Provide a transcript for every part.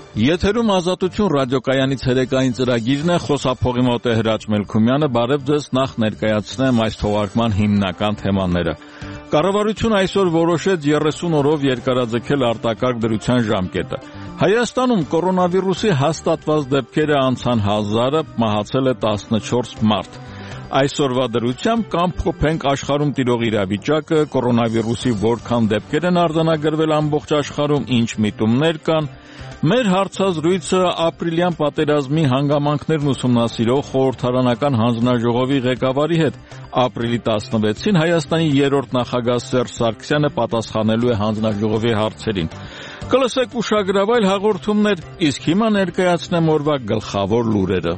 Եթերում ազատություն ռադիոկայանից հերեկային ծրագիրն է, խոսափողի մոտ է Հրաչ Մելքումյանը, բարև ձեզ, նախ ներկայացնեմ այս թողարկման հիմնական թեմաները։ Կառավարությունը այսօր որոշեց 30 օրով երկարաձգել արտակարգ դրության ժամկետը։ Հայաստանում կորոնավիրուսի հաստատված դեպքերը անցան 1000-ը, մահացել է 14 մարդ։ Այսօրվա դրությամբ կամփոփենք աշխարհում տիրող իրավիճակը, կորոնավիրուսի որքան դեպքեր են արձանագրվել ամբողջ աշխարհում, ինչ միտումներ կան։ Մեր հարցազրույցը ապրիլյան պատերազմի հանգամանքներն ուսումնասիրող խորհրդարանական հանձնաժողովի ղեկավարի հետ։ Ապրիլի 16-ին Հայաստանի 3-րդ նախագահ Սերժ Սարգսյանը պատասխանելու է հանձնաժողովի հարցերին։ Կլսեք ուշագրավ այլ հաղորդումներ, իսկ հիմա ներկայացնեմ օրվա գլխավոր լուրերը։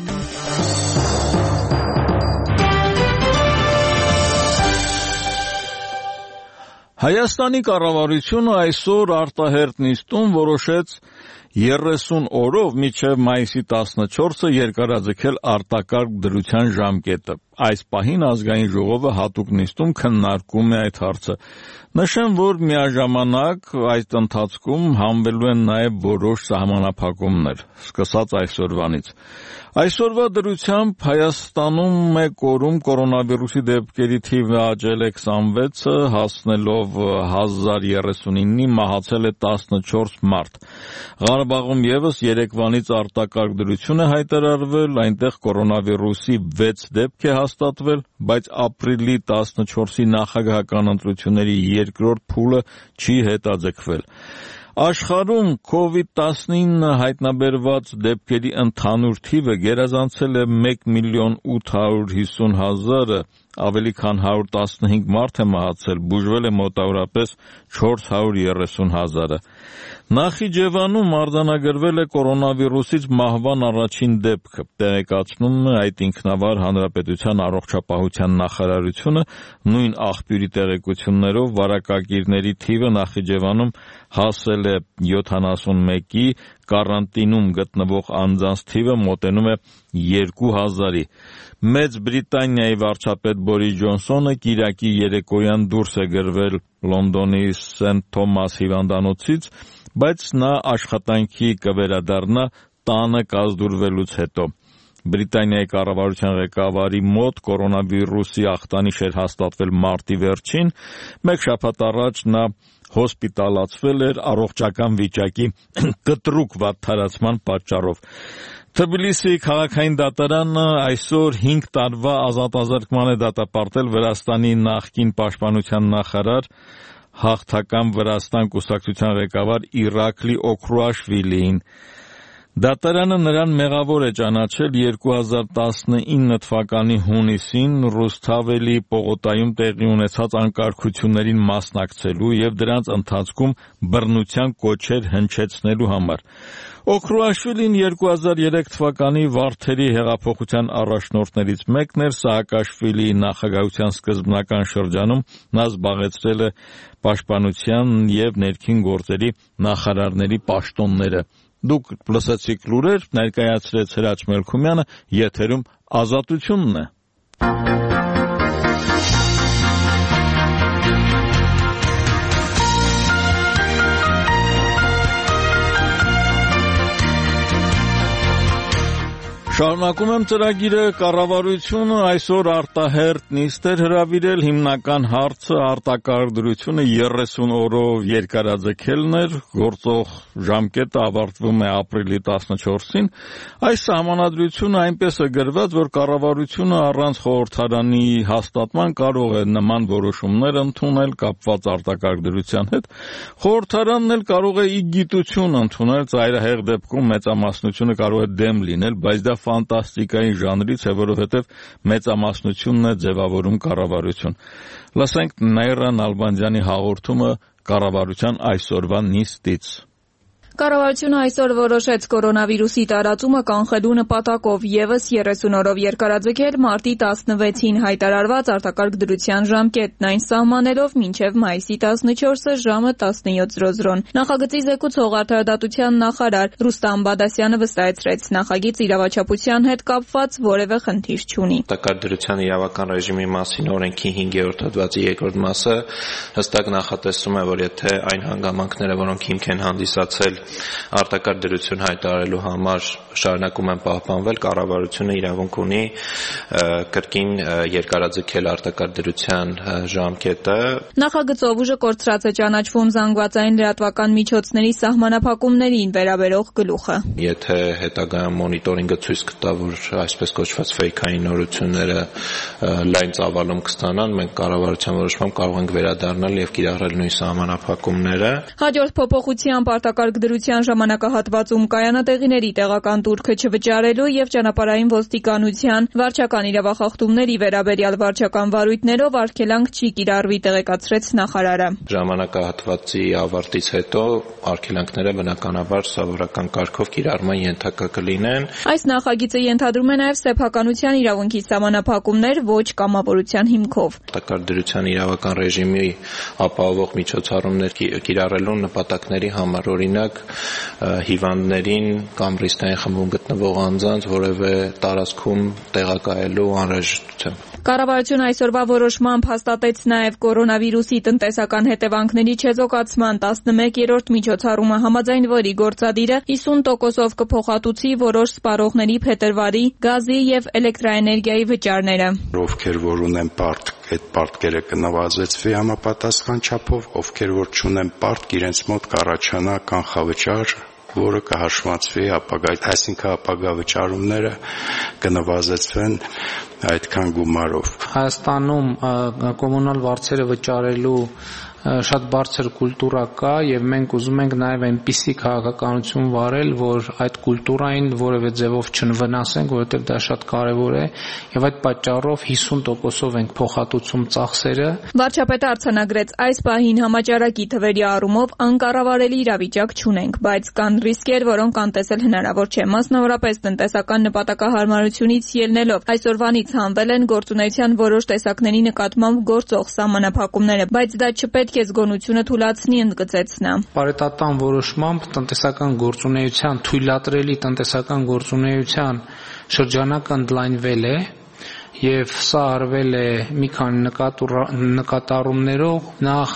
Հայաստանի կառավարությունը այսօր արտահերթ նիստում որոշեց 30 օրով մինչև մայիսի 14-ը երկարաձգել արտակարգ դրության ժամկետը։ Այս պահին ազգային ժողովը հատուկ նիստում քննարկում է այդ հարցը։ Նշեմ, որ միաժամանակ այդ ընթացքում հանվելու են նաև որոշ սահմանափակումներ, սկսած այսօրվանից։ Այսօրվա դրությամբ Հայաստանում մեկ օրում կորոնավիրուսի դեպքերի թիվը աճել է 26-ը, հասնելով 1039-ի, մահացել է 14 մարդ։ Ղարաբաղում եւս երեկվանից արտակարգ դրություն է հայտարարվել, այնտեղ կորոնավիրուսի 6 դեպք է հաստատվել, բայց ապրիլի 14-ի նախագահական ընտրությունների երկրորդ փուլը չի հետաձգվել։ Աշխարհում COVID-19 հայտնաբերված դեպքերի ընդհանուր թիվը գերազանցել է 1,850,000-ը, ավելի քան 115 մարդ է մահացել, բուժվել է մոտավորապես 430,000-ը։ Նախիջևանում արձանագրվել է կորոնավիրուսից մահվան առաջին դեպքը, տեղեկացնում է այդ ինքնավար Հանրապետության առողջապահության նախարարությունը, նույն աղբյուրի տեղեկություններով վարակագիրների թիվը Նախիջևանում հասել է 71-ի, կարանտինում գտնվող անձանց թիվը մոտենում է 2000-ի։ Մեծ Բրիտանիայի վարչապետ Բորիս Ջոնսոնը կիրակի երեկոյան դուրս է գրվել Լոնդոնի Սենթ Թոմաս հիվանդանոցից, բայց նա աշխատանքի կվերադառնա տանը կազդուրվելուց հետո։ Բրիտանիայի կառավարության ղեկավարի մոտ կորոնավիրուսի ախտանիշ էր հաստատվել մարտի վերջին, մեկ շաբաթ առաջ նա հոսպիտալացվել էր առողջական վիճակի կտրուկ վատթարացման պատճառով։ Թբիլիսիի քաղաքային դատարանը այսօր 5 տարվա ազատազրկման է դատապարտել Վրաստանի նախկին պաշտպանության նախարար, Հաղթական Վրաստան կուսակցության ղեկավար Իրակլի Օքրուաշվիլիին։ Դատարանը նրան մեղավոր է ճանաչել 2019 թվականի հունիսին Ռուսթավելի պողոտայում տեղի ունեցած անկարգություններին մասնակցելու և դրանց ընթացքում բռնության կոչեր հնչեցնելու համար։ Օքրուաշվիլին 2003 թվականի Վարդերի հեղափոխության առաջնորդներից մեկն էր, Սաակաշվիլիի նախագահության սկզբնական շրջանում նա զբաղեցրել է պաշտպանության և ներքին գործերի նախարարների պաշտոնները։ Դուք լսեցիք լուրեր, ներկայացրեց Հրաչ Մելքումյանը, եթերում ազատությունն է։ Շարունակում եմ ծրագիրը, կառավարությունը այսօր արտահերթ նիստ էր հրավիրել, հիմնական հարցը արտակարգ դրությունը 30 օրով երկարաձգելն էր, գործող ժամկետը ավարտվում է ապրիլի 14-ին։ Այս սահմանադրությունը այնպես է գրված, որ կառավարությունը առանց խորհրդարանի հաստատման կարող է նման որոշումներ ընդունել կապված արտակարգ դրության հետ։ Խորհրդարանն էլ կարող է ի գիտություն ընդունել, ծայրահեղ դեպքում մեծամասնությունը կարող է դեմ լինել, բայց դա ֆանտաստիկայի ժանրից է, որովհետև մեծամասնությունն է ձևավորում կառավարություն։ Լսենք Նաիրա Նալբանդյանի հաղորդումը կառավարության այսօրվա նիստից։ Կառավարությունը այսօր որոշեց կորոնավիրուսի տարածումը կանխելու նպատակով ևս 30 օրով երկարաձգել մարտի 16-ին հայտարարված արտակարգ դրության ժամկետն, այն սահմանելով մինչև մայիսի 14-ը ժամը 17:00-ն։ Նախագծի զեկուցող արդարադատության նախարար Ռուստամ Բադասյանը վստահեցրեց, նախագիծ իրավաչափության հետ կապված որևէ խնդիր չունի։ Արտակարգ դրության իրավական ռեժիմի մասին օրենքի 5-րդ հոդվածի 2-րդ մասը հստակ նախատեսում է, որ եթե այն հանգամանքները, որոնք հիմք են հանդիսացել արտակարգ դրություն հայտարարելու համար շարունակում են պահպանվել, կառավարությունը իրավունք ունի կրկին երկարաձգել արտակարգ դրության ժամկետը։ Նախագծով ուժը կորցրած է ճանաչվում զանգվածային լրատվական միջոցների սահմանափակումներին վերաբերող գլուխը։ Եթե հետագայում մոնիտորինգը ցույց կտա, որ այսպես կոչված ֆեյքային նորությունները լայն ծավալում կստանան, մենք կառավարության որոշմամբ կարող ենք վերադառնալ եւ կիրառել նույն սահմանափակումները։ Հաջորդ փոփոխությամբ արտակարգ դրության ժամանակահատվածում կայանատեղիների տեղական տուրքը չվճարելու եւ ճանապարհային ոստիկանության վարչական իրավախախտումների վերաբերյալ վարչական վարույթներով արգելանք չի կիրառվի, տեղեկացրեց նախարարը։ Ժամանակահատվածի ավարտից հետո արգելանքները բնականաբար սովորական կարգով կիրառման ենթակա կլինեն։ Այս նախագիծը ենթադրում է նաեւ սեփականության իրավունքի սահմանափակումներ ոչ կամավորության հիմքով։ Արտակարգ դրության իրավական ռեժիմի ապահովող միջոցառումներ կիրառելու նպատակների համար, օրինակ հիվանդներին կամ ռիսկային խմբում գտնվող անձանց որևէ տարածքում տեղակայելու անհրաժեշտությամբ։ Կառավարությունը այսօրվա որոշմամբ հաստատեց նաև կորոնավիրուսի տնտեսական հետևանքների չեզոքացման 11-րդ միջոցառումը, համաձայն որի գործադիրը 50%-ով կփոխհատուցի որոշ սպառողների փետրվարի գազի եւ էլեկտրաէներգիայի վճարները։ Ովքեր որ ունեն պարտք, այդ պարտքերը կնվազեցվի համապատասխան չափով, ովքեր որ չունեն պարտք, իրենց մոտ կառաջանա կանխավճար, որը կհաշվացվի ապագայում, այսինքն ապագա վճարումները կնվազեցվեն այդքան գումարով։ Հայաստանում կոմունալ վարձերը վճարելու շատ բարձր կուլտուրա կա եւ մենք ուզում ենք նաեւ այնպիսի քաղաքականություն վարել, որ այդ կուլտուրային որևէ ձևով չվնասենք, որովհետեւ դա շատ կարեւոր է եւ այդ պատճառով 50%-ով ենք փոխհատուցում ծախսերը։ Վարչապետը արձանագրեց, այս պահին համաճարակի թվերի առումով անկառավարելի իրավիճակ չունենք, բայց կան ռիսկեր, որոնք անտեսել հնարավոր չէ, մասնավորապես տնտեսական նպատակահարմարությունից ելնելով։ Այսօրվանից հանվել են գործունեության որոշ տեսակների նկատմամբ գործող սահմանափակումները, բայց դա չպետք է զգոնությունը թույլատնի, ընդգծեց նա։ Պարետատան որոշմամբ տնտեսական գործունեության, թույլատրելի տնտեսական գործունեության շրջանակը ընդլայնվել է եւ սա արվել է մի քանի նկատառումներով, նախ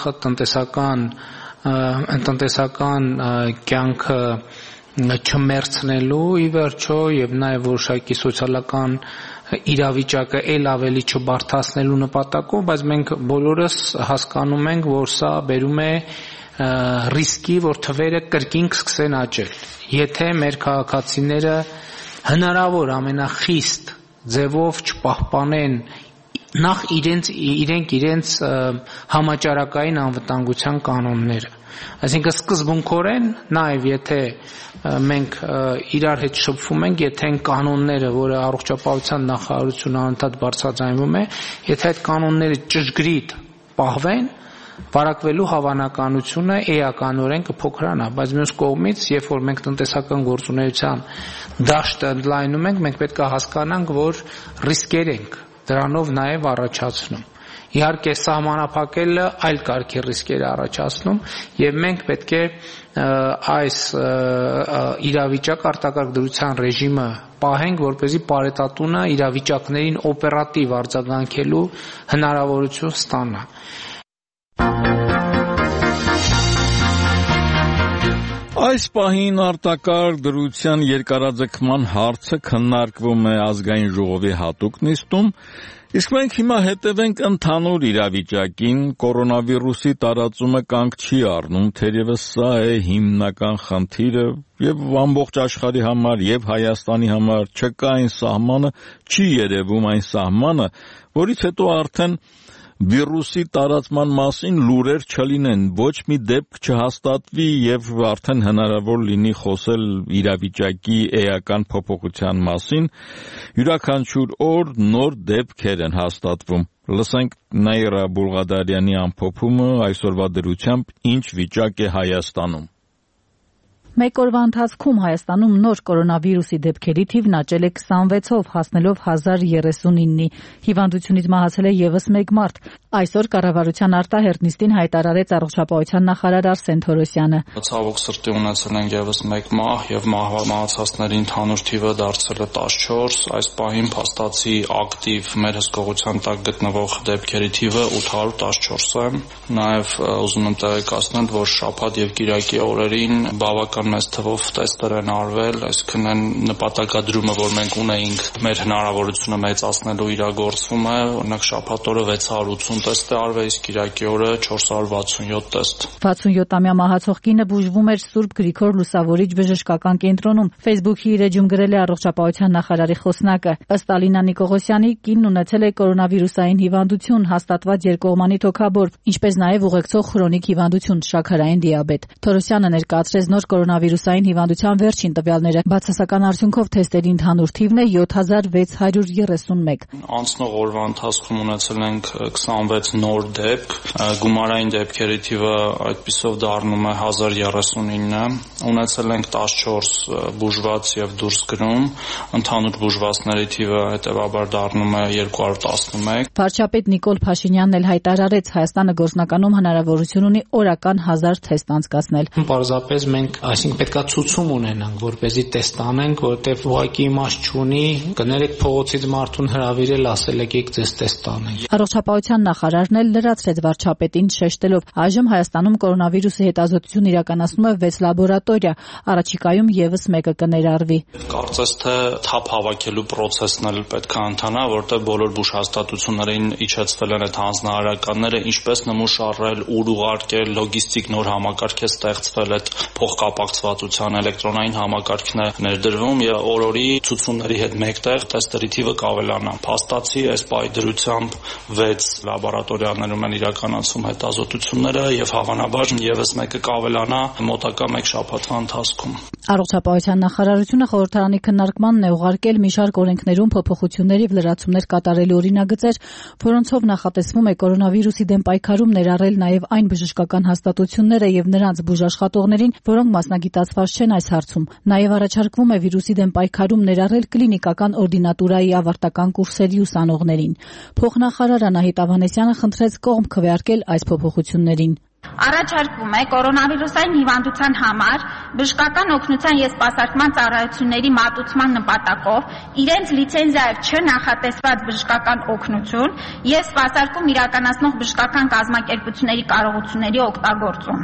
տնտեսական կյանքը չմերցնելու ի վերջո եւ նաեւ որոշակի սոցիալական իրավիճակը ել ավելի չբարթացնելու նպատակով, բայց մենք բոլորս հասկանում ենք, որ սա բերում է ռիսկի, որ թվերը կրկին կսկսեն աճել։ Եթե մեր քաղաքացիները հնարավոր ամենախիստ ձևով չպահպանեն նախ իրենց համաճարակային անվտանգության կանոնները, այսինքն սկզբունքորեն նաև եթե մենք իրար հետ շփվում ենք, եթե այն կանոնները, որը առողջապահության նախարարությունը անընդհատ բարձրաձայնվում է, եթե այդ կանոնները ճշգրիտ պահվեն, վարակվելու հավանականությունը էականորեն կփոքրանա, բայց մյուս կողմից, երբ որ մենք տնտեսական գործունեության դաշտը ընդլայնում ենք, մենք պետք է հասկանանք, որ ռիսկեր ենք դրանով նաև առաջացնում։ Իհարկե սահմանափակելը այլ կարգի ռիսկեր է առաջացնում եւ մենք պետք է այս իրավիճակ արտակարգ դրության ռեժիմը պահենք, որպեսզի պարետատունը իրավիճակներին օպերատիվ արձագանքելու հնարավորություն ստանա։ Այս պահին արտակարգ դրության երկարաձգման հարցը քննարկվում է ազգային ժողովի հատուկ նիստում, իսկ մենք հիմա հետևենք ընդհանուր իրավիճակին, կորոնավիրուսի տարածումը կանգ չի առնում, թերևս սա է հիմնական խնդիրը եւ ամբողջ աշխարհի համար եւ Հայաստանի համար չկա այն սահմանը, չի երևում այն սահմանը, որից հետո արդեն վիրուսի տարածման մասին լուրեր չլինեն, ոչ մի դեպք չհաստատվի եւ արդեն հնարավոր լինի խոսել իրավիճակի էական փոփոխության մասին, յուրաքանչյուր օր նոր դեպքեր են հաստատվում։ Լսենք Նաիրա Բուլղադարյանի ամփոփումը այսօրվա դրությամբ ինչ վիճակ է Հայաստանում։ Մեկ օրվա ընթացքում Հայաստանում նոր կորոնավիրուսի դեպքերի թիվն աճել է 26-ով, հասնելով 1039-ի։ Հիվանդությունից մահացել է եւս մեկ մարդ։ Այսօր կառավարության արտահերթ նիստին հայտարարեց առողջապահության նախարար Արսեն Թորոսյանը։ Ցավոք սրտի ունեցել ենք եւս մեկ մահ եւ մահացածների ընդհանուր թիվը դարձել է 14։ Այս պահին փաստացի ակտիվ մեր հսկողության տակ գտնվող դեպքերի թիվը 814 է։ Նաեւ ուզում եմ տեղեկացնել, որ շաբաթ եւ կիրակի օրերին բավական բավական մեծ թվով տեստեր են արվել, այսինքն այն նպատակադրումը, որ մենք ունեինք մեր հնարավորությունը մեծացնելու իրագործվում է, օրինակ շաբաթ օրը 680 տեստ է արվել, իսկ կիրակի օրը 467 տեստ։ 67-ամյա մահացող կինը բուժվում էր Սուրբ Գրիգոր Լուսավորիչ բժշկական կենտրոնում։ Facebook-ի իր էջում գրել է առողջապահության նախարարի խոսնակը։ Ըստ Ալինա Նիկողոսյանի, կինն ունեցել է կորոնավիրուսային հիվանդություն, հաստատված երկկողմանի թոքաբորբ, ինչպես նաև ուղեկցող քրոնիկ հիվանդություն, շաքարային դիաբետ։ Թորոսյանը ներկայացրեց նոր կորոնավիրուսային հիվանդության վերջին տվյալները։ Բացասական արդյունքով թեստերի ընդհանուր թիվն է 7631։ Անցնող օրվա ընթացքում ունեցել ենք 26 նոր դեպք, գումարային դեպքերի թիվը այդպիսով դառնում է 1039, ունեցել ենք 14 բուժված եւ դուրս գնում, ընդհանուր բուժվածների թիվը հետեւաբար դառնում է 211։ Վարչապետ Նիկոլ Փաշինյանն էլ հայտարարեց, Հայաստանը գործնականում հնարավորություն ունի օրական 1000 թեստ անցկացնել։ Պարզապես մենք, այսինքն պետքա ցուցում ունենանք, որպեսզի տեստ անենք, որովհետեւ ուղղակի իմաստ չունի կներեք փողոցից մարդուն հրավիրել, ասել եք ձեզ տեստ անենք։ Առողջապահության նախարարն էլ լրացրեց վարչապետին շեշտելով, այժմ Հայաստանում կորոնավիրուսի հետազոտություն իրականացնում է 6 լաբորատորիա, առաջիկայում եւս մեկը կներառվի։ Կարծես թե թափ հավաքելու process-ն էլ պետք է ընթանա, որտեղ բոլոր բուժհաստատություններին իջեցվել են այդ հանձնարարականները, ինչպես նմուշարել, ուր ուղարկել, լոգիստիկ նոր համակարգ է ստեղծվել, այդ փոխկապակցվածության էլեկտրոնային համակարգն է ներդրվում եւ օրորի ցուցումների հետ մեկտեղ տեստերի թիվը կավելանա։ Փաստացի այս պայդրությամբ 6 լաբորատորիաներում են իրականացում հետազոտությունները եւ հավանաբար եւս մեկը կավելանա մոտակա 1 շաբաթվա ընթացքում։ Առողջապահության նախարարությունը խորհրդարանի քննարկմանն է ուղարկել մի շարք օրենքներում փոփոխություններ եւ լրացումներ կատարելու օրինագծեր, որոնցով նախատեսվում է կորոնավիրուսի դեմ պայքարում ներառել նաեւ այն բժշկական հաստատությունները եւ նրանց բուժաշխատողներին, որոնք մասնագիտացված չեն այս հարցում։ Նաեւ առաջարկվում է վիրուսի դեմ պայքարում ներառել կլինիկական օրդինատուրայի ավարտական կուրսերի ուսանողներին։ Փոխնախարար Անահիտ Ավանեսյանը խնդրեց կողմ քվեարկել այս փոփոխություններին։ Առաջարկվում է կորոնավիրուսային հիվանդության համար բժշկական օգնության և սպասարկման ծառայությունների մատուցման նպատակով իրենց լիցենզիայով չնախատեսված բժշկական օգնություն և սպասարկում իրականացնող բժշկական կազմակերպությունների կարողությունների օգտագործում։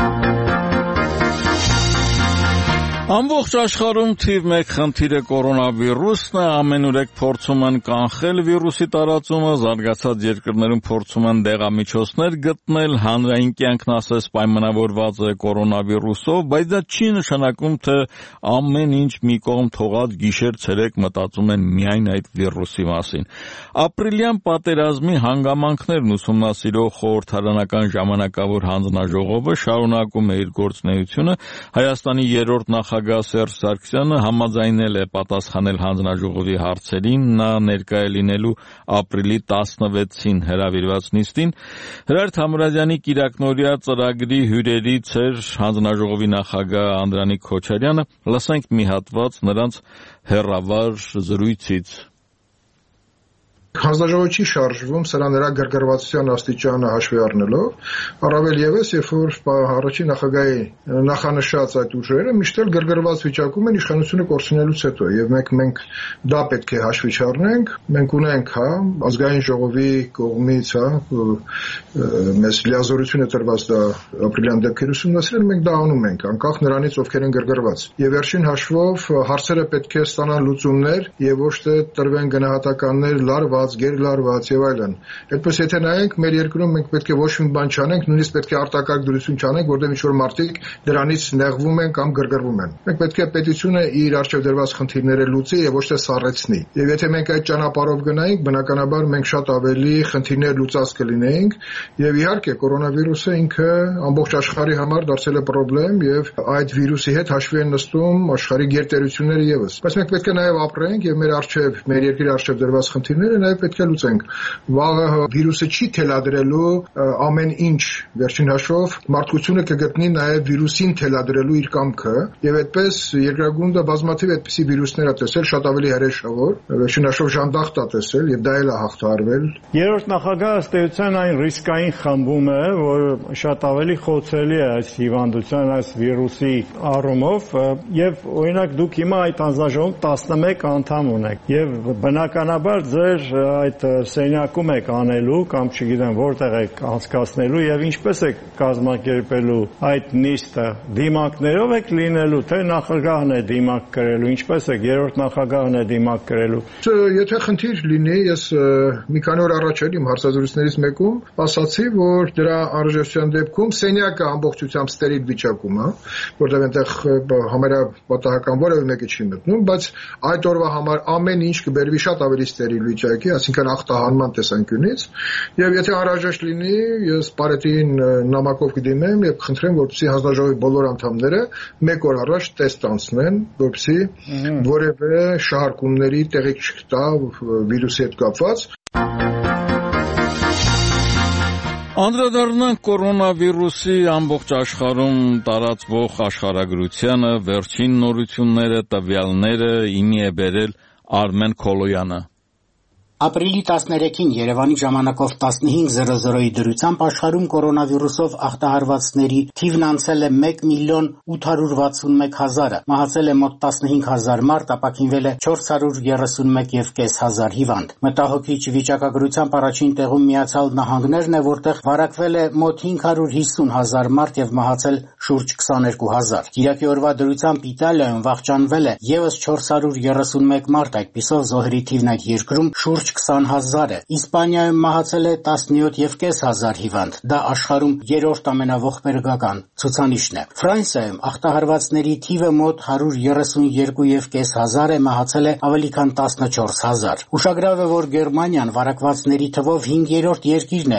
Ամբողջ աշխարհում թիվ 1 խնդիրը կորոնավիրուսն է, ամենուրեք փորձում են կանխել վիրուսի տարածումը, զարգացած երկրներում փորձում են դեղամիջոցներ գտնել, հանրային կյանքն ասես պայմանավորված է կորոնավիրուսով, բայց դա չի նշանակում, թե ամեն ինչ մի կողմ թողած գիշեր-ցերեկ մտածում են միայն այդ վիրուսի մասին։ Ապրիլյան պատերազմի հանգամանքներն ուսումնասիրող խորհրդարանական ժամանակավոր հանձնաժողովը շարունակում է իր գործունեությունը, Հայաստանի երրորդ նախագահ Սերժ Սարգսյանը համաձայնել է պատասխանել հանձնաժողովի հարցերին, նա ներկայ է լինելու ապրիլի 16-ին հրավիրված նիստին։ Հրայր Թամրազյանի կիրակնօրյա ծրագրի հյուրերից էր հանձնաժողովի նախագահ Անդրանիկ Քոչարյանը, լսենք մի հատված նրանց հեռավար զրույցից։ Հանձնաժողովը չի շարժվում, սրա նրա գրգռվածության աստիճանը հաշվի առնելով, առավել ևս, երբ որ առաջին նախագահի նախանշած այդ ուժերը միշտ էլ գրգռված վիճակում են իշխանությունը կորցնելուց հետո, եւ մենք դա պետք է հաշվի չառնենք, մենք ունենք, ազգային ժողովի կողմից, մեզ լիազորություն է տրված դա ապրիլյան դեպքեր ուսումնասիրել, մենք դա անում ենք, անկախ նրանից ովքեր են գրգռված։ Եվ վերջին հաշվով հարցերը պետք է ստանան լուծումներ եւ ոչ թե տրվեն գնահատականներ լարված, գերլարված եւ այլն։ Այդպես եթե նայենք, մեր երկրում մենք պետք է ոչ մի բան չանենք, նույնիսկ պետք է արտակարգ դրություն չանենք, որտեղ ինչ-որ մարդիկ դրանից նեղվում են կամ գրգռվում են։ Մենք պետք է պետությունը իր արժեվ դրված խնդիրները լուծի եւ ոչ թե սառեցնի։ Եվ եթե մենք այդ ճանապարհով գնայինք, բնականաբար մենք շատ ավելի խնդիրներ լուծած կլինեինք եւ իհարկե կորոնավիրուսը ինքը ամբողջ աշխարհի համար դարձել է խնդրեմ եւ այդ վիրուսի հետ հաշվի են նստում աշխարհի գերտերությունները եւս։ Բայց մենք պետք է նաեւ ապրենք եւ մեր երկրի արժեվ դրված խնդիրները նաեւ պետք է լուծենք։ Վաղը վիրուսը չի թելադրելու ամեն ինչ, վերջին հաշվով մարդկությունը կգտնի նաեւ վիրուսին թելադրելու իր կամքը եւ այդպես երկրագունդը բազմաթիվ այդպիսի վիրուսներ է տեսել, շատ ավելի հրեշավոր, վերջին հաշվով ժանդախտ է տեսել եւ դա էլ է հաղթահարվել։ Երրորդ նախագահը ըստ էության այն ռիսկային խմբում է, որ շատ ավելի խոցելի է այս հիվանդության, այս վիրուսի առումով եւ օրինակ դուք հիմա այդ հանձնաժողովում 11 անդամ ունեք եւ բնականաբար ձեր այդ սենյակում եք անելու կամ չգիտեմ որտեղ եք անցկացնելու եւ ինչպես եք կազմակերպելու այդ նիստը, դիմակներով եք լինելու, թե նախագահն է դիմակ կրելու, ինչպես եք երրորդ նախագահն է դիմակ կրելու։ Եթե խնդիր լինի, ես մի քանի օր առաջ իմ հարցազրույցներից մեկում ասացի, որ դրա անհրաժեշտության դեպքում սենյակը ամբողջությամբ ստերիլ վիճակում է, որտեղ այնտեղ համարյա պատահական որևէ մեկը չի մտնում, բայց այդ օրվա համար ամեն ինչ կբերվի շատ ավելի ստերիլ վիճակի, այսինքն ախտահանման տեսանկյունից, եւ եթե անհրաժեշտ լինի, ես Պարետին նամակով կդիմեմ եւ կխնդրեմ, որպեսզի հանձնաժողովի բոլոր անդամները մեկ օր առաջ տեստ անցնեն, որպեսզի որևէ շահարկումների տեղիք չկա վիրուսի հետ կապված։ Անդրադառնանք կորոնավիրուսի ամբողջ աշխարհում տարածվող աշխարհագրությանը, վերջին նորությունները, տվյալները ինի է բերել Արմեն Քոլոյանը։ Ապրիլի 13-ին Երևանի ժամանակով 15:00-ի դրությամբ աշխարհում կորոնավիրուսով ախտահարվածների թիվն անցել է 1,861,000-ը, մահացել է մոտ 15,000 մարդ, ապաքինվել է 431,500 հիվանդ։ Մտահոգիչ վիճակագրությամբ առաջին տեղում Միացյալ Նահանգներն է, որտեղ վարակվել է մոտ 550,000 մարդ եւ մահացել շուրջ 22,000։ Կիրակի օրվա դրությամբ Իտալիայում վախճանվել է եւս 431 մարդ, այդպիսով զոհերի թիվն այդ երկրում շուրջ 20,000 է։ Իսպանիայում մահացել է 17,500 հիվանդ, դա աշխարհում երրորդ ամենավողբերգական ցուցանիշն է։ Ֆրանսիայում ախտահարվածների թիվը մոտ 132,500 է, մահացել է ավելի քան 14,000։ Ուշագրավ է, որ Գերմանիան վարակվածների թվով 5-րդ երկիրն է,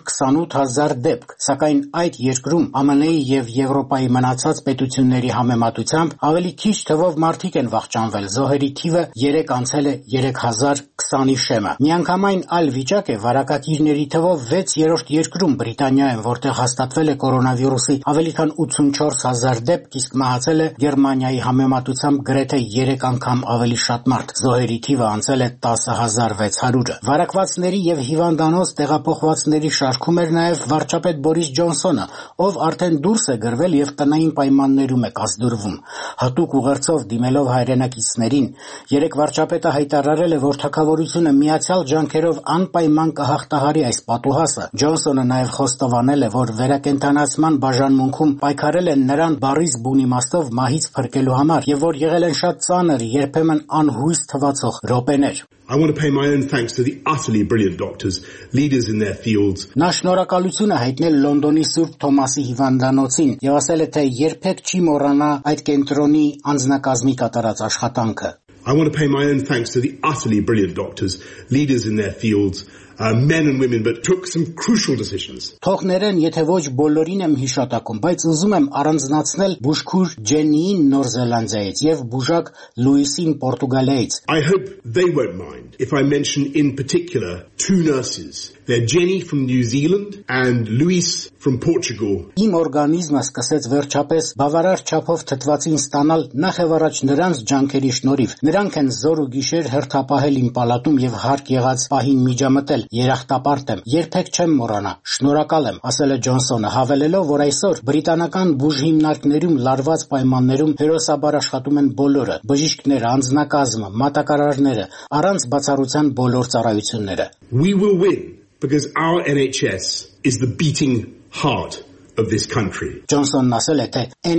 128,000 դեպք, սակայն այդ երկրում ԱՄՆ-ի եւ Եվրոպայի մնացած պետությունների համեմատությամբ ավելի քիչ թվով մարդիկ են վախճանվել, զոհերի թիվը 3 անցել է 3,020-ի շեմը։ Միանգամայն այլ վիճակ է վարակակիրների թվով 6-րդ երկրում Բրիտանիայում, որտեղ հաստատվել է կորոնավիրուսի ավելի քան 84,000 դեպք, իսկ մահացել է Գերմանիայի համեմատությամբ գրեթե 3 անգամ ավելի շատ մարդ։ Զոհերի թիվը անցել է 10,600-ը։ Վարակվածների եւ հիվանդանոց տեղափոխվածների շարքում էր նաեւ վարչապետ Բորիս Ջոնսոնը, ով արդեն դուրս է գրվել եւ տնային պայմաններում է կազդուրվում։ Հատուկ ուղերձով դիմելով հայրենակիցներին, երեք վարչապետը հայտարարել է, որ թագավորությունը միացյալ ջանքերով անպայման կհաղթահարի այս պատուհասը։ Ջոնսոնը նաև խոստովանել է, որ վերակենդանացման բաժանմունքում պայքարել են նրան բառից բուն իմաստով մահից փրկելու համար եւ որ եղել են շատ ծանր, երբեմն անհույս թվացող րոպեներ։ I want to pay my own thanks to the utterly brilliant doctors, leaders in their fields. Նա շնորհակալություն է հայտնել Լոնդոնի Սուրբ Թոմասի հիվանդանոցին եւ ասել է, թե երբեք չի մոռանա այդ կենտրոնի անձնակազմի կատարած աշխատանքը։ I want to pay my own thanks to the utterly brilliant doctors, leaders in their fields, men and women, but took some crucial decisions. Թող ներեն, եթե ոչ բոլորին եմ հիշատակում, բայց ուզում եմ առանձնացնել բուժքուր Ջեննիին Նոր Զելանդիայից եւ բուժակ Լուիսին Պորտուգալիայից։ I hope they won't mind if I mention in particular two nurses. They're Jenny from New Zealand and Luis from Portugal. Իմ օրգանիզմը սկսեց վերջապես բավարար չափով թթվածին ստանալ նախ եւ առաջ նրանց ջանքերի շնորհիվ։ Նրանք են զոր ու գիշեր հերթապահել իմ պալատում եւ հարկ եղած պահին միջամտել։ Երախտապարտ եմ, երբեք չեմ մոռանա, շնորհակալ եմ, ասել է Ջոնսոնը, հավելելով, որ այսօր բրիտանական բուժհիմնարկներում լարված պայմաններում հերոսաբար աշխատում են բոլորը՝ բժիշկները, անձնակազմը, մատակարարները, առանց բացառության բոլոր ծառայությունները։ We will win because our NHS is the beating heart of this country. Ջոնսոնն ասել է, թե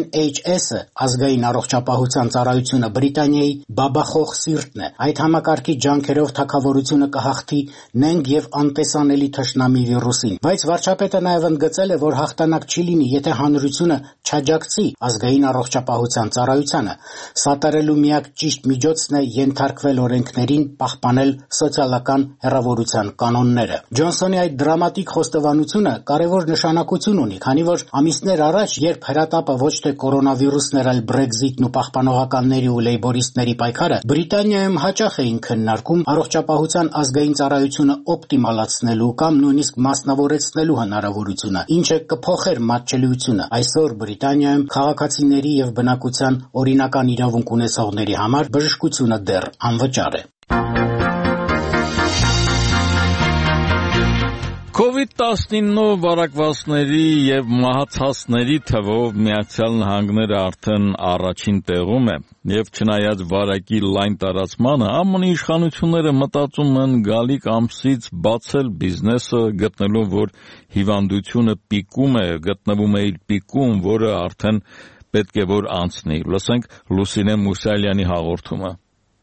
NHS-ը ազգային առողջապահության ծառայությունը Բրիտանիայի բաբախող սիրտն է։ Այդ համակարգի ջանքերով թագավորությունը կհաղթի նենգ եւ անտեսանելի թշնամի վիրուսին։ Բայց վարչապետը նաեւ ընդգծել է, որ հաղթանակ չի լինի, եթե հանրությունը չաջակցի ազգային առողջապահության ծառայությանը։ Սատարելու միակ ճիշտ միջոցն է ենթարկվել օրենքներին, պահպանել սոցիալական հեռավորության կանոնները։ Ջոնսոնի այդ դրամատիկ խոստովանությունը կարևոր նշանակություն ունի, քանի որ ամիսներ առաջ, երբ հրատապը ոչ թե կորոնավիրուսն էր, այլ Brexit-ն ու պահպանողականների ու լեյբորիստների պայքարը, Բրիտանիայում հաճախ էին քննարկում առողջապահության ազգային ծառայությունը օպտիմալացնելու կամ նույնիսկ մասնավորեցնելու հնարավորությունը, ինչը կփոխեր մատչելիությունը։ Այսօր Բրիտանիայում քաղաքացիների եւ բնակության օրինական իրավունք ունեցողների համար բժշկությունը դեռ անվճար է։ COVID-19 վարակվածների եւ մահացածների թվով Միացյալ Նահանգները արդեն առաջին տեղում է եւ չնայած վարակի լայն տարածմանը ԱՄՆ-ի իշխանությունները մտածում են գալիք ամսից բացել բիզնեսը գտնելով որ հիվանդությունը գտնվում է իր պիկում, որը արդեն պետք է որ անցնի։ Լսենք Լուսինե Մուսալյանի հաղորդումը։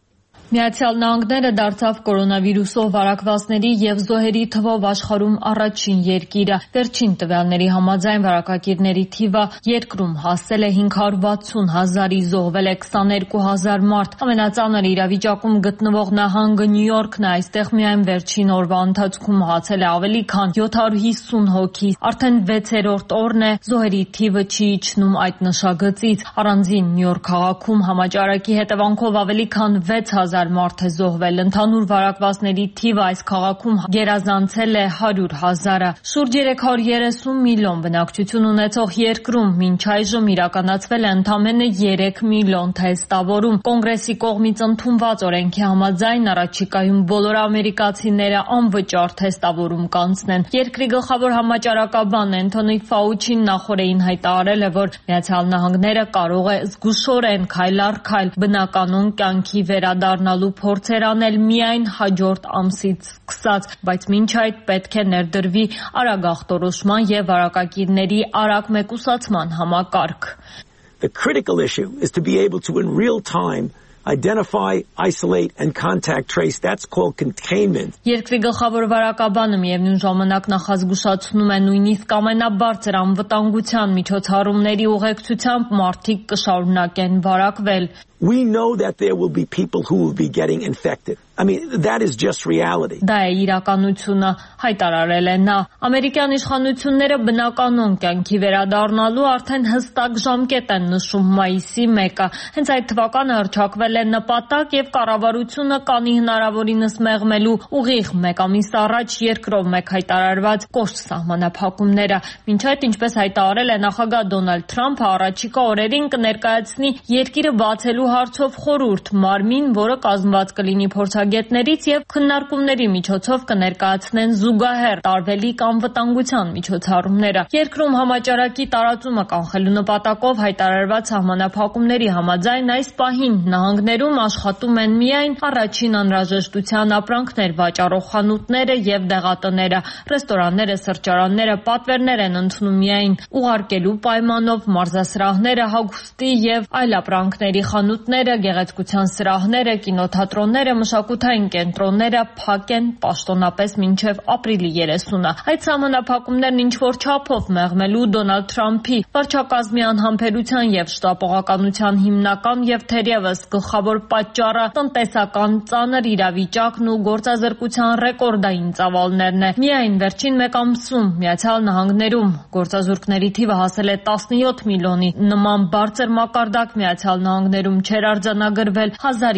Միացյալ Նահանգները դարձավ կորոնավիրուսով վարակվածների եւ զոհերի թվով աշխարհում առաջին երկիրը։ Վերջին տվյալների համաձայն վարակակիրների թիվը երկրում հասել է 560,000-ի, զոհվել է 22,000 մարդ։ Ամենածանր իրավիճակում գտնվող նահանգը Նյու Յորքն է, այստեղ միայն վերջին օրվա ընթացքում մահացել է ավելի քան 750 հոգի։ Արդեն 6-րդ օրն է զոհերի թիվը չի իջնում այդ նշագծից։ Առանձին Նյու Յորք քաղաքում համաճարակի հետևանքով ավելի քան 6,000 մարդ է զոհվել։ Ընդհանուր վարակվածների թիվը այս քաղաքում գերազանցել է 100,000-ը։ Շուրջ 330 միլիոն բնակչություն ունեցող երկրում մինչ այժմ իրականացվել է ընդամենը 3 միլիոն թեստավորում։ Կոնգրեսի կողմից ընդունված օրենքի համաձայն առաջիկայում բոլոր ամերիկացիները անվճար թեստավորում կանցնեն։ Երկրի գլխավոր համաճարակաբան Անթոնի Ֆաուչին նախորդին հայտարարել է, որ Միացյալ Նահանգները կարող է զգուշորեն քայլ առ քայլ բնականon կյանքի վերադառնալու փորձեր անել միայն հաջորդ ամսից սկսած, բայց մինչ այդ պետք է ներդրվի արագ ախտորոշման եւ վարակակիրների արագ մեկուսացման համակարգ։ The critical issue is to be able to in real time identify, isolate and contact trace. That's called containment. Երկրի գլխավոր վարակաբանը միևնույն ժամանակ նախազգուշացնում է նույնիսկ ամենաբարձր անվտանգության միջոցառումների ուղեկցությամբ մարդիկ կշարունակեն վարակվել։ We know that there will be people who will be getting infected. I mean, that is just reality. Դա է իրականությունը, հայտարարել է նա։ Ամերիկյան իշխանությունները բնականon կյանքի վերադառնալու արդեն հստակ ժամկետ են նշում մայիսի 1-ը։ Հենց այդ թվականը հռչակվել է նպատակ եւ կառավարությունը կանի հնարավորինս մեղմելու ուղիղ 1 ամիս առաջ երկրով մեկ հայտարարված կոշտ սահմանափակումները։ Մինչ այդ, ինչպես հայտարարել է նախագահ Դոնալդ Թրամփը, առաջիկա օրերին կներկայացնի երկիրը բացելու հարցով խորհուրդ մարմին, որը կազմված կլինի փորձագետներից եւ քննարկումների միջոցով կներկայացնեն զուգահեռ տարվելիք անվտանգության միջոցառումները։ Երկրում համաճարակի տարածումը կանխելու նպատակով հայտարարված սահմանափակումների համաձայն այս պահին նահանգներում աշխատում են միայն առաջին անհրաժեշտության ապրանքներ վաճառող խանութները եւ դեղատները, ռեստորանները, սրճարանները պատվերներ են ընդունում միայն ուղարկելու պայմանով, մարզասրահները, հագուստի եւ այլ ապրանքների խանութները, գեղեցկության սրահները, կինոթատրոնները, մշակութային կենտրոնները փակ են պաշտոնապես մինչև ապրիլի 30-ը։ Այդ սահմանափակումներն ինչ-որ չափով մեղմելու Դոնալդ Թրամփի վարչակազմի անհամբերության եւ շտապողականության հիմնական եւ թերևս գլխավոր պատճառը տնտեսական ծանր իրավիճակն ու գործազրկության ռեկորդային ծավալներն է։ Միայն վերջին 1 ամսում Միացյալ Նահանգներում գործազուրկների թիվը հասել է 17 միլիոնի։ Նման բարձր մակարդակ Միացյալ Նահանգներում չէր արձանագրվել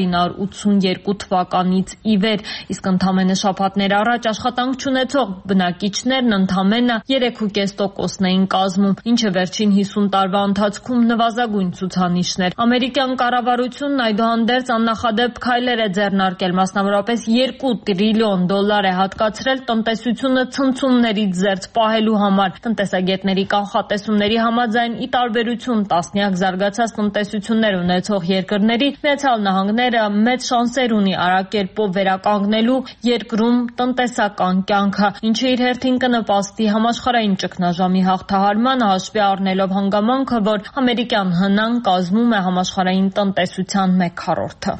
1982 թվականից ի վեր, իսկ ընդամենը շաբաթներ առաջ աշխատանք չունեցող բնակիչներն ընդամենը 3.5%-ն էին կազմում, ինչը վերջին 50 տարվա ընթացքում նվազագույն ցուցանիշն էր։ Ամերիկյան կառավարությունն այդուհանդերձ աննախադեպ քայլեր է ձեռնարկել, մասնավորապես $2 տրիլիոն է հատկացրել տնտեսությունը ցնցումներից զերծ պահելու համար։ Տնտեսագետների կանխատեսումների համաձայն, ի տարբերություն տասնյակ զարգացած տնտեսություններ ունեցող երկրների, Միացյալ Նահանգները մեծ շանսեր ունի արագ կերպով վերականգնելու երկրում տնտեսական կյանքը, ինչը իր հերթին կնպաստի համաշխարհային ճգնաժամի հաղթահարմանը, հաշվի առնելով հանգամանքը, որ ամերիկյան ՀՆ-ն կազմում է համաշխարհային տնտեսության 1/4-ը։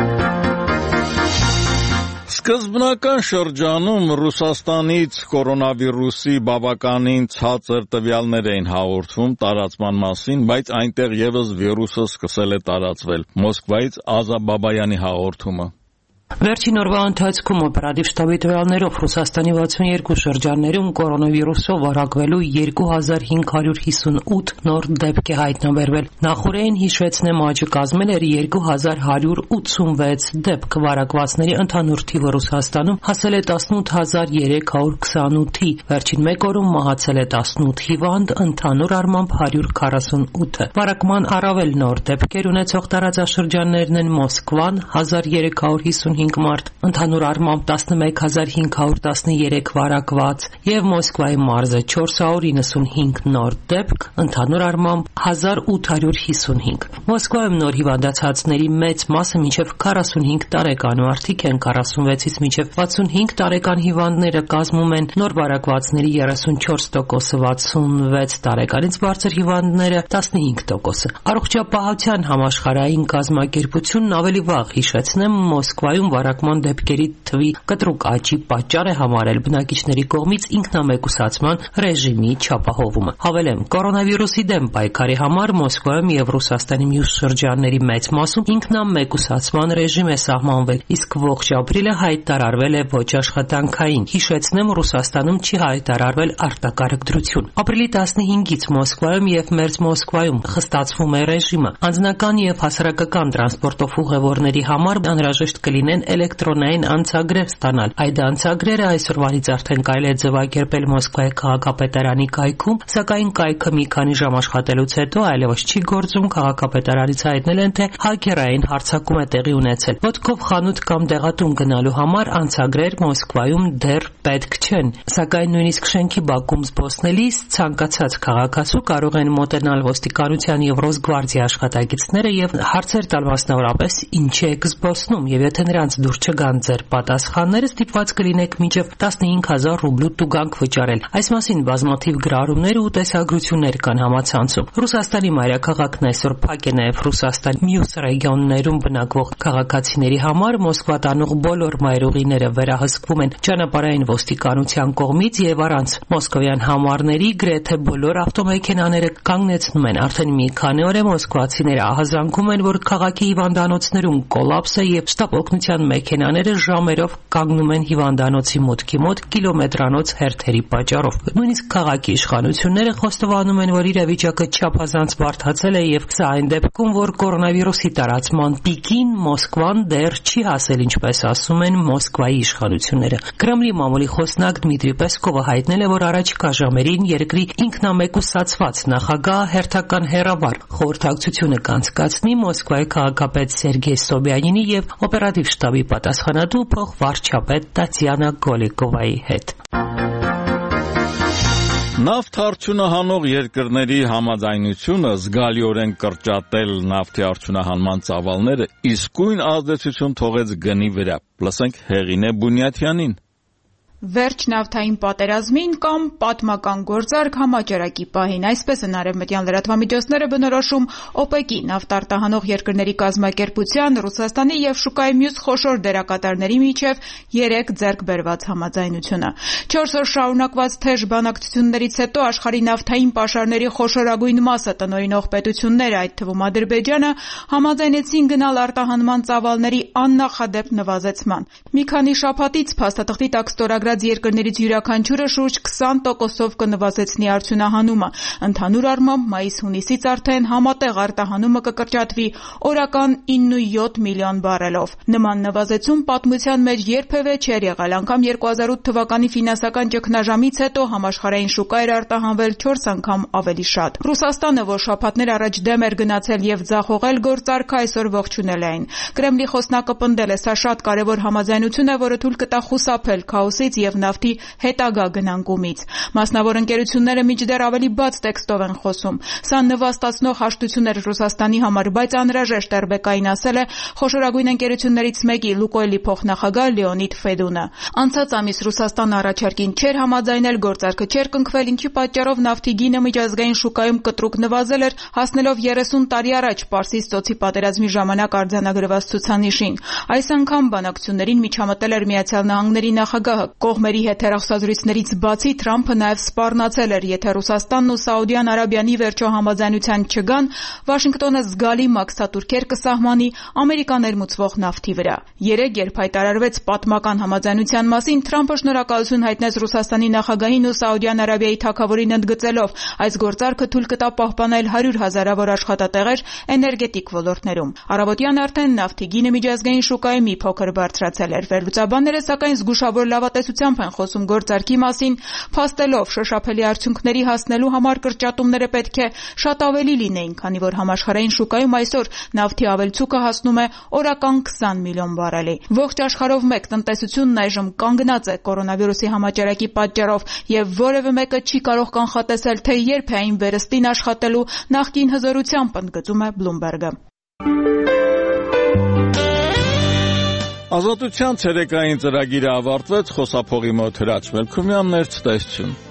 Սկզբնական շրջանում Ռուսաստանից կորոնավիրուսի բավականին ցածր տվյալներ էին հաղորդվում տարածման մասին, բայց այնտեղ եւս վիրուսը սկսել է տարածվել։ Մոսկվայից Ազա Բաբայանի հաղորդումը։ Վերջին օրվա ընթացքում օպերատիվ շտաբի տվյալներով Ռուսաստանի 62 շրջաններում կորոնավիրուսով վարակվելու 2558 նոր դեպք է հայտնաբերվել։ Նախորդին հիշեցնեմ, աճը կազմել էր 2186 դեպք, վարակվածների ընդհանուր թիվը Ռուսաստանում հասել է 18328-ի, վերջին 1 օրում մահացել է 18 հիվանդ, ընդհանուր առմամբ 148-ը։ Վարակման առավել նոր դեպքեր ունեցող տարածաշրջաններն են Մոսկվան 1355 85 մարդ, ընդհանուր առմամբ 11513 վարակված եւ Մոսկվայի մարզը 495 նոր դեպք, ընդհանուր առմամբ 1855։ Մոսկվայում նոր հիվանդացածների մեծ մասը մինչև 45 տարեկան ու արդիկ են, 46-ից մինչև 65 տարեկան հիվանդները կազմում են, նոր վարակվածների 34%-ը, 66 տարեկանից բարձր հիվանդները 15%-ը։ Առողջապահության համաշխարհային կազմակերպությունն ավելի վաղ, հիշեցնեմ, Մոսկվայում վարակման դեպքերի թվի կտրուկ աճի պատճառ է համարել բնակիչների կողմից ինքնամեկուսացման ռեժիմի չափահովումը։ Հավելեմ, կորոնավիրուսի դեմ պայքարի համար Մոսկվայում եւ Ռուսաստանի մյուս շրջանների մեծ մասում ինքնամեկուսացման ռեժիմ է սահմանվել, իսկ ողջ ապրիլը հայտարարվել է ոչ աշխատանքային։ Հիշեցնեմ, Ռուսաստանում չի հայտարարվել արտակարգ դրություն։ Ապրիլի 15-ից Մոսկվայում եւ Մերձ Մոսկվայում խստացվում է ռեժիմը։ Անձնական եւ հասարակական տրանսպորտով ուղևորների համար անհրաժեշտ կլինեն էլեկտրոնային անցագրեր ստանալ։ Այդ անցագրերը այսօրվանից արդեն կարելի է ձևակերպել Մոսկվայի քաղաքապետարանի կայքում, սակայն կայքը մի քանի ժամ աշխատելուց հետո այլևս չի գործում։ Քաղաքապետարանից հայտնել են, թե հակերային հարձակում է տեղի ունեցել։ Ոտքով խանութ կամ դեղատուն գնալու համար անցագրեր Մոսկվայում դեռ պետք չեն, սակայն նույնիսկ շենքի բակում զբոսնելիս ցանկացած քաղաքացու կարող են մոտենալ ոստիկանության եւ Ռոսգվարդիա աշխատակիցները եւ հարցեր տալ, մասնավորապես ինչ եք զբոսնում, եւ եթե նրանց դուր չգան ձեր պատասխանները, ստիպված կլինեք մինչեւ 15000 ռուբլու տուգանք վճարել։ Այս մասին բազմաթիվ գրառումներ ու տեսագրություններ կան համացանցում։ Ռուսաստանի մայրաքաղաքն այսօր փակ է նաեւ Ռուսաստանի մյուս ռեգիոններում բնակվող քաղաքացիների համար։ Մոսկվա տանող բոլոր մայրուղիները վերահսկվում են ճանապարհային ոստիկանության կողմից եւ առանց մոսկովյան համարների գրեթե բոլոր ավտոմեքենաները կանգնեցնում են։ Արդեն մի քանի օր է մոսկվացիները ահազանգում են, որ քաղաքի հիվանդանոցներում կոլապս է եւ շտապ օգնության մեքենաները ժամերով կանգնում են հիվանդանոցի մուտքի մոտ կիլոմետրանոց հերթերի պատճառով։ Նույնիսկ քաղաքի իշխանությունները խոստովանում են, որ իրավիճակը չափազանց բարդացել է եւ սա այն դեպքում, որ կորոնավիրուսի տարածման պիկին Մոսկվան դեռ չի հասել, ինչպես ասում են Մոսկվայի իշխանությունները։ Կրեմլի մամուլի խոսնակ Դմիտրի Պեսկովը հայտնել է, որ առաջիկա ժամերին երկրի ինքնամեկուսացված նախագահ հերթական հեռավար խորհրդակցությունը կանցկացնի Մոսկվայի քաղաքապետ Սերգեյ Սոբյանինի եւ օպերատիվ շտաբի պատասխանատու փոխվարչապետ Տատյանա Գոլիկովայի հետ։ Նավթ արդյունահանող երկրների համաձայնությունը զգալիորեն կրճատել նավթի արդյունահանման ծավալները իսկույն ազդեցություն թողեց գնի վրա։ Լսենք Հեղինե Բունյաթյանին։ Վերջ նավթային պատերազմին կամ պատմական գործարք համաճարակի պահին, այսպես են արևմտյան լրատվամիջոցները բնորոշում ՕՊԵԿ-ի նավթ-արտահանող երկրների կազմակերպության, Ռուսաստանի եւ շուկայի մյուս խոշոր դերակատարների միջև 3 ձեռք բերված համաձայնությունը։ 4 օր շարունակված թեժ բանակցություններից հետո աշխարհի նավթային պաշարների խոշորագույն մասը տնօրինող պետությունները, այդ թվում Ադրբեջանը, համաձայնեցին գնալ արտահանման ծավալների աննախադեպ նվազեցման։ Մի քանի շաբաթից փաստաթղթի տակ ստորագրած երկրներից յուրաքանչյուրը շուրջ 20%-ով կնվազեցնի արդյունահանումը։ Ընդհանուր առմամբ մայիս-հունիսից արդեն համատեղ արտահանումը կկրճատվի օրական 9.7 միլիոն բարելով։ Նման նվազեցում պատմության մեջ երբևէ չէր եղել, անգամ 2008 թվականի ֆինանսական ճգնաժամից հետո համաշխարհային շուկա էր արտահանվել 4 անգամ ավելի շատ։ Ռուսաստանը, որ շաբաթներ առաջ դեմ էր գնացել եւ ձախողել գործարքը, այսօր ողջունել այն։ Կրեմլի խոսնակը պնդել է, սա շատ կարևոր համաձայնություն է, որը թույլ կտա խուսափել քաոսից եւ նավթի հետագա գնանկումից։ Մասնավոր ընկերությունները մինչդեռ ավելի բաց տեքստով են խոսում։ Սա նվաստացնող հաշտություն էր Ռուսաստանի համար, բայց անհրաժեշտ Էրբեկային ասել է խոշորագույն ընկերություններից մեկի Լուկոյլի փոխնախագահ Լեոնիդ Ֆեդունը։ Անցած ամիս Ռուսաստանը առաջարկին չէր համաձայնել, գործարքը չէր կնքվել, ինչի պատճառով նավթի գինը միջազգային շուկայում կտրուկ նվազել էր, հասնելով 30 տարի առաջ Պարսից ծոցի պատերազմի ժամանակ արձանագրված ցուցանիշին։ Այս անգամ բանակցություններին միջամտել էր Միացյալ Նահանգների նախագահը։ Կողմերի հետ հեռախոսազրույցներից բացի Թրամփը նաև սպառնացել էր, եթե Ռուսաստանն ու Սաուդյան Արաբիան ի վերջո համաձայնության չգան, Վաշինգտոնը զգալի մաքսատուրքեր կսահմանի Ամերիկան ներմուծվող նավթի վրա։ Երեկ, երբ հայտարարվեց պատմական համաձայնության մասին, Թրամփը շնորհակալություն հայտնեց Ռուսաստանի նախագահին ու Սաուդյան Արաբիայի թագավորին ընդգծելով, այս գործարքը թույլ կտա պահպանել 100,000-ավոր աշխատատեղեր էներգետիկ ոլորտներում։ Առավոտյան արդեն նավթի գինը միջազգային շուկայում մի փոքր բարձրացել էր։ Վերլուծաբանները սակայն զգուշավոր լավատեսության ուշադրությամբ են խոսում գործարքի մասին, փաստելով շոշափելի արդյունքների հասնելու համար կրճատումները պետք է շատ ավելի լինեին, քանի որ համաշխարհային շուկայում այսօր նավթի ավելցուկը հասնում է օրական 20 միլիոն բարելի։ Ողջ աշխարհով մեկ տնտեսությունն այժմ կանգնած է կորոնավիրուսի համաճարակի պատճառով եւ որևէ մեկը չի կարող կանխատեսել, թե երբ է այն վերստին աշխատելու նախկին հզորությամբ, ընդգծում է Bloomberg-ը։ Ազատության ցերեկային ծրագիրը ավարտվեց, խոսափողի մոտ Հրաչ Մելքումյանն էր, ցտեսություն։